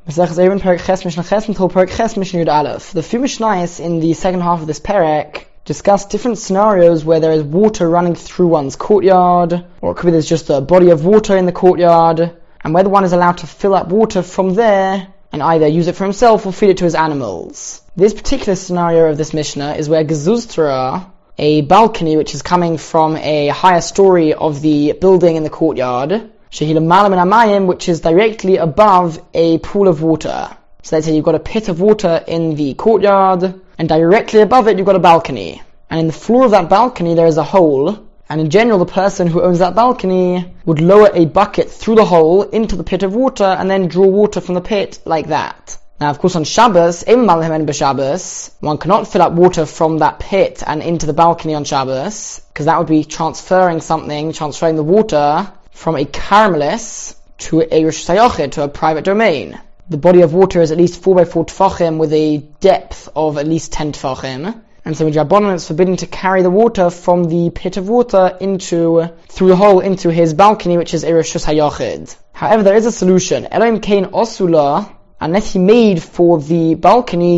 The few Mishnayos in the second half of this perek discuss different scenarios where there is water running through one's courtyard, or it could be there's just a body of water in the courtyard, and whether one is allowed to fill up water from there and either use it for himself or feed it to his animals. This particular scenario of this Mishnah is where Gezuztra, a balcony which is coming from a higher story of the building in the courtyard, Shehila Malam and Amayim, which is directly above a pool of water. So let's say you've got a pit of water in the courtyard, and directly above it you've got a balcony. And in the floor of that balcony there is a hole, and in general the person who owns that balcony would lower a bucket through the hole into the pit of water and then draw water from the pit like that. Now, of course, on Shabbos, one cannot fill up water from that pit and into the balcony on Shabbos, because that would be transferring the water from a Carmelis to a Rosh Hashanah, to a private domain. The body of water is at least 4 by 4 tefachim with a depth of at least 10 tefachim. And so in Rabbanan it's forbidden to carry the water from the pit of water through the hole into his balcony, which is a Rosh Hashanah. However, there is a solution. Elohim Kain Osula, unless he made for the balcony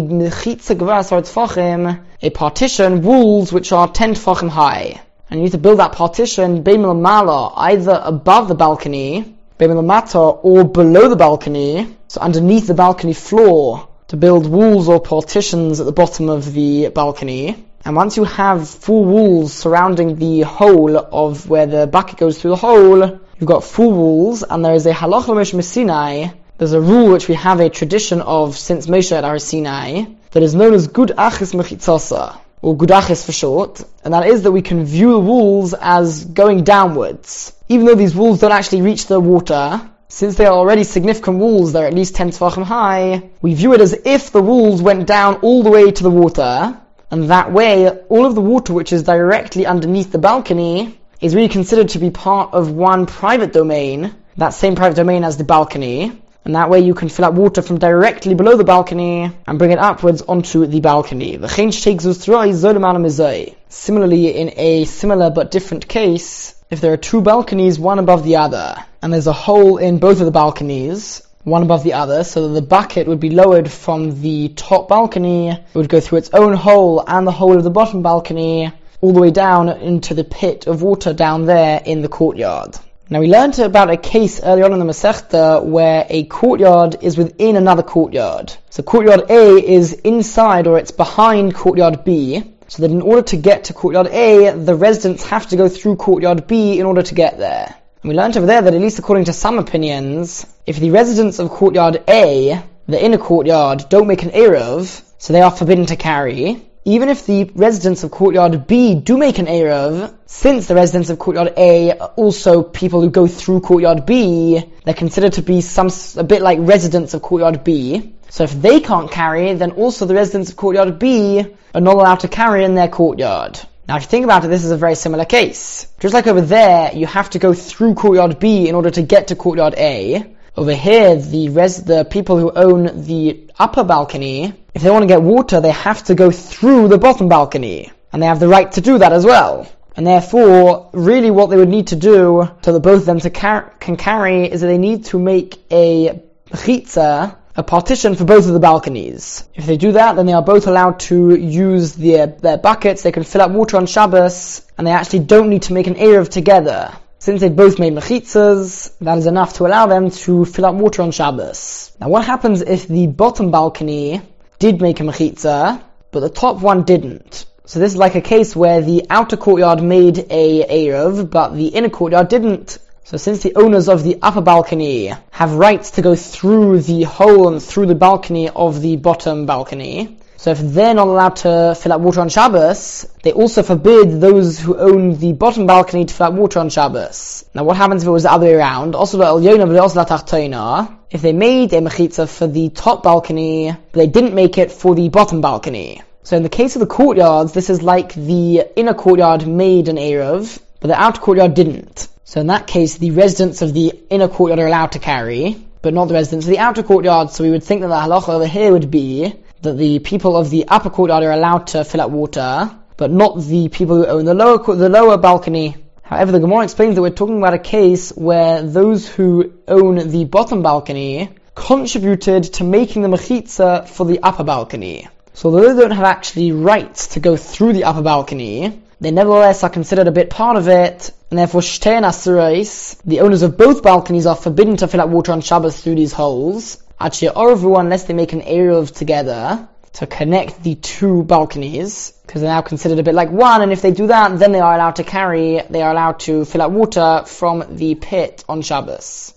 a partition, walls which are 10 tefachim high. And you need to build that partition either above the balcony, or below the balcony, so underneath the balcony floor, to build walls or partitions at the bottom of the balcony. And once you have 4 walls surrounding the hole of where the bucket goes through the hole, you've got 4 walls, and there is a halacha Moshe Sinai. There's a rule which we have a tradition of since Moshe at Har Sinai, that is known as Gud Achis Mechitzasa, or Gudachis for short, and that is that we can view the walls as going downwards. Even though these walls don't actually reach the water, since they are already significant walls, they're at least 10 tefachim high, we view it as if the walls went down all the way to the water, and that way, all of the water which is directly underneath the balcony is really considered to be part of one private domain, that same private domain as the balcony, and that way you can fill up water from directly below the balcony and bring it upwards onto the balcony. Similarly, in a similar but different case, if there are 2 balconies, one above the other, and there's a hole in both of the balconies, one above the other, so that the bucket would be lowered from the top balcony, it would go through its own hole and the hole of the bottom balcony, all the way down into the pit of water down there in the courtyard. Now, we learned about a case earlier on in the Masechta where a courtyard is within another courtyard. So courtyard A is inside, or it's behind courtyard B, so that in order to get to courtyard A, the residents have to go through courtyard B in order to get there. And we learned over there that, at least according to some opinions, if the residents of courtyard A, the inner courtyard, don't make an Erev, so they are forbidden to carry, even if the residents of courtyard B do make an Erev, since the residents of courtyard A are also people who go through courtyard B, they're considered to be a bit like residents of courtyard B. So if they can't carry, then also the residents of courtyard B are not allowed to carry in their courtyard. Now, if you think about it, this is a very similar case. Just like over there, you have to go through courtyard B in order to get to courtyard A. Over here, the people who own the upper balcony, if they want to get water, they have to go through the bottom balcony. And they have the right to do that as well. And therefore, really what they would need to do, so that both of them can carry, is that they need to make a chitza, a partition for both of the balconies. If they do that, then they are both allowed to use their buckets, they can fill up water on Shabbos, and they actually don't need to make an Erev together. Since they've both made mechitzas, that is enough to allow them to fill up water on Shabbos. Now, what happens if the bottom balcony did make a mechitza, but the top one didn't? So this is like a case where the outer courtyard made a Erev, but the inner courtyard didn't. So since the owners of the upper balcony have rights to go through the hole and through the balcony of the bottom balcony, so if they're not allowed to fill up water on Shabbos, they also forbid those who own the bottom balcony to fill up water on Shabbos. Now, what happens if it was the other way around? If they made a mechitza for the top balcony, but they didn't make it for the bottom balcony. So in the case of the courtyards, this is like the inner courtyard made an Erev, but the outer courtyard didn't. So in that case, the residents of the inner courtyard are allowed to carry, but not the residents of the outer courtyard. So we would think that the halacha over here would be that the people of the upper courtyard are allowed to fill up water, but not the people who own the lower balcony. However, the Gemara explains that we're talking about a case where those who own the bottom balcony contributed to making the mechitza for the upper balcony. So although they don't have actually rights to go through the upper balcony, they nevertheless are considered a bit part of it, and therefore shtein asurais, the owners of both balconies are forbidden to fill up water on Shabbos through these holes, actually orvu, unless they make an eruv together to connect the two balconies, because they're now considered a bit like one, and if they do that, then they are allowed to fill up water from the pit on Shabbos.